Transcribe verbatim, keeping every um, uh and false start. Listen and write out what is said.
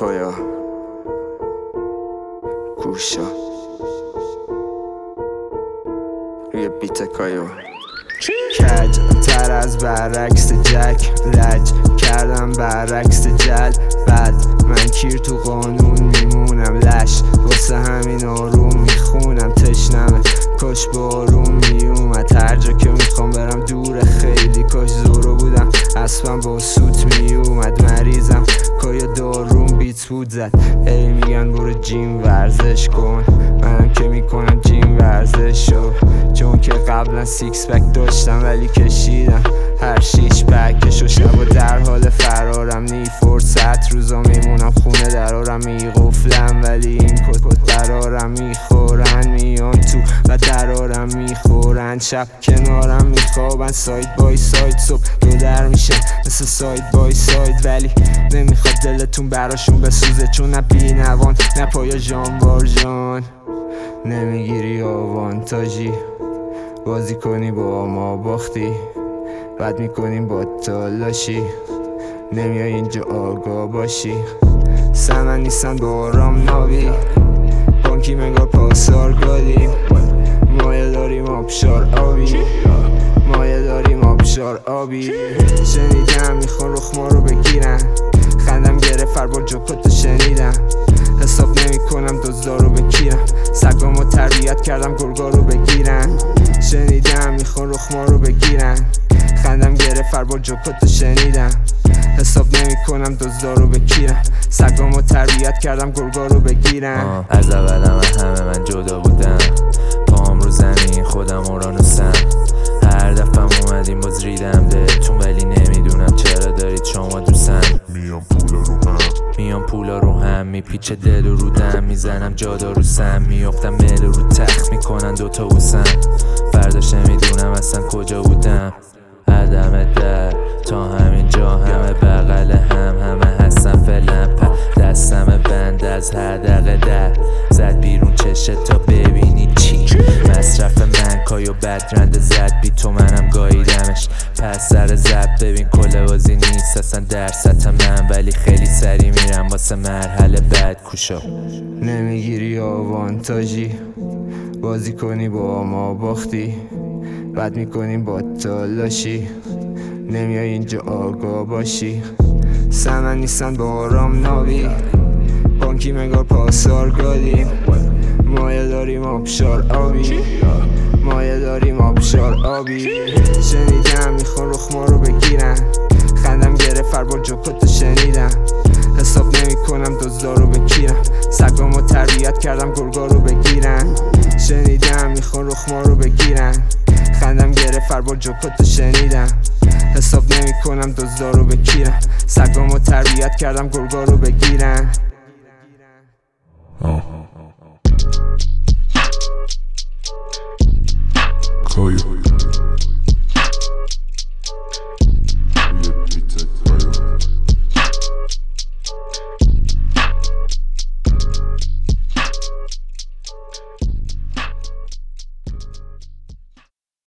پایا گوشا روی بیت کایو کج تر از برعکس جک لج کردم برعکس جل بد من کیر تو قانون میمونم لش واسه همین آروم میخونم تشنمه کاش با آروم میومد هر جا که میخوام برم دور خیلی کاش زورو بودم اسبم با سوت میومد مریضم کایا داروم بیت بود زد هی میگن برو جیم ورزش کن منم که میکنم جیم ورزش شو چون که قبلا سیکس پک داشتم ولی کشیدم هر شیش پکشو شبا در حال فرارم نی فرصت روزا میمونم خونه درارم میقفلم ولی این کت کت درارم میخورن میان تو و درارم میخورن شب کنارم میخوابن ساید بای ساید صبح دو در میشه مثل ساید بای ساید ولی نمیخواد دلتون براشون بسوزه چون نه بی نوان نه پایا جانوار جان نمیگیری آوانتاژی بازی کنی با ما باختی بد میکنیم با تالاشی نمیای اینجا آگاه باشی سمن نیستن با آرام نابی بانکی منگار پاسار گادیم مایه داریم آبشار آبی مایه داریم آبشار آبی شنیدم میخوان رخ ما رو بگیرن خندم گرفت هر بار جوکاتو شنیدم حساب نمی کنم دزدا رو بگیرم سگامو تربیت کردم گرگا رو بگیرن شنیدم میخوان رخ ما رو بگیرن خندم گرفت هر بار جوکاتو شنیدم حساب نمی کنم دزدا رو بگیرم سگامو تربیت کردم گرگا رو بگیرن از اولم همه من جدا بودم پام رو زمین خودم اورانوسم هر دفعه اومدیم باز ریدم بهتون ولی نمیدونم چرا دارید شما دوستم میام پولا رو هم میام پولا رو هم میپیچه دل و رودم میزنم جادا رو سم میافتم مل رو تخت میکنن دوتا بوسم فرداش نمیدونم اصلا کجا بودم عدم در تا همین جا همه بغل هم همه هستن فعلا دستم بند از هر دقیقه در زد بیرون چشه تا ببینی چی مصرف من کایو بدرنده زد بی تو منم گاییدمش پس سر زد ببین کل بازی نیست اصلا در سطح من ولی خیلی سری میرم واسه مرحله بعد کوشا نمیگیری آوانتاژی بازی کنی با ما باختی بد میکنیم با تالاشی نمیای اینجا آگاه باشی سمن نیستن با آرام نابی بانکی منگار پاسار گادیم مایه داریم آبشار آبی مایه داریم آبشار آبی شنیدم میخوان رخ ما رو بگیرن خندم گرفت هر بار جوکاتو شنیدم حساب نمی کنم دزدا رو بگیرم سگامو تربیت کردم گرگا رو بگیرن شنیدم میخوان رخ ما رو بگیرن خندم گرفت هر بار جوکاتو شنیدم حساب نمی کنم دزدا رو بگیرم سگامو تربیت کردم گرگا رو بگیرن